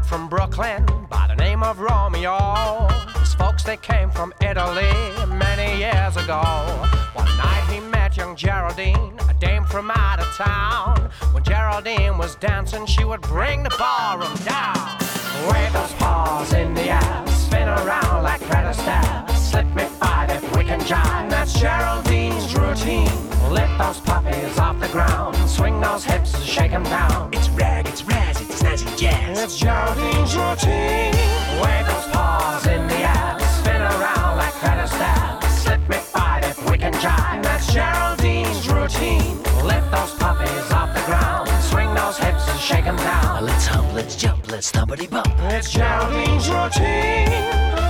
from Brooklyn by the name of Romeo. His folks, they came from Italy many years ago. One night he met young Geraldine, a dame from out of town. When Geraldine was dancing, she would bring the ballroom down. Wave those paws in the air, spin around like Fred Astaire. Slip me five if we can jive. That's Geraldine's routine. Lift those puppies off the ground, swing those hips and shake them down. It's rag, it's razz, it's snazzy jazz. It's Geraldine's routine. Wave those paws in the air, spin around like Fred Astaire. Slip me five if we can jive. That's Geraldine's routine. Lift those puppies off the ground, swing those hips and shake them down. Let's hump, let's jump, let's thumpity bump. It's Geraldine's routine.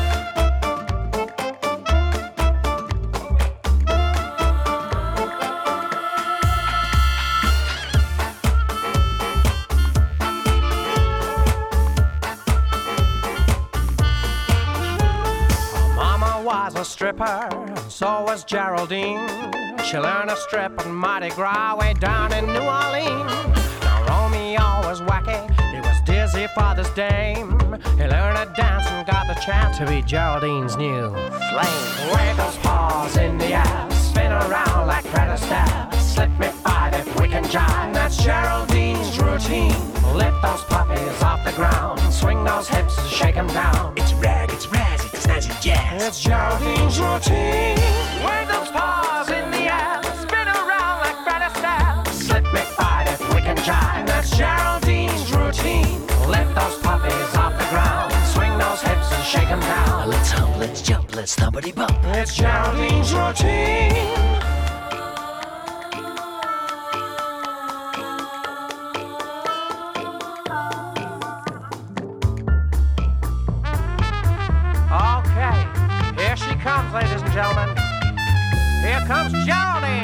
Was a stripper, and so was Geraldine. She learned to strip on Mardi Gras way down in New Orleans. Now Romeo was wacky, he was dizzy for this dame. He learned to dance and got the chance to be Geraldine's new flame. Wave those paws in the air, spin around like Fred Astaire. Slip me five if we can jive. That's Geraldine's routine. Lift those puppies off the ground, swing those hips and shake them down. It's rag, it's razz, it's snazzy jazz. It's Geraldine's routine. Wave those paws in the air, spin around like Fred Astaire. Slip me five if we can jive. That's Geraldine's routine. Lift those puppies off the ground, swing those hips and shake them down. Let's hump, let's jump, let's thumpity bump. It's Geraldine's routine. Okay, here she comes, ladies and gentlemen. Here comes Geraldine.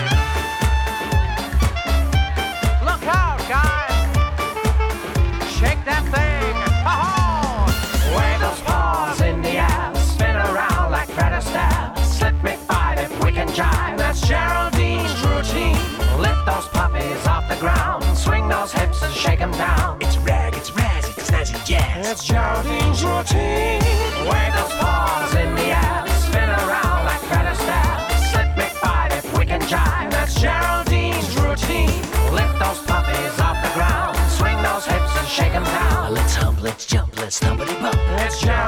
Look out, guys. Shake that thing. Ha-ha! Wave those paws in the air, spin around like Fred Astaire. Slip me five if we can jive. That's Geraldine's routine. Lift those puppies off the ground, swing those hips and shake them down. It's rag, it's razz, it's snazzy jazz. It's Geraldine's routine. Wave those paws in the air, spin around like Fred Astaire. Slip me five if we can jive. That's Geraldine's routine. Lift those puppies off the ground, swing those hips and shake them down. Let's hump, let's jump, let's thumpity bump. It's Geraldine's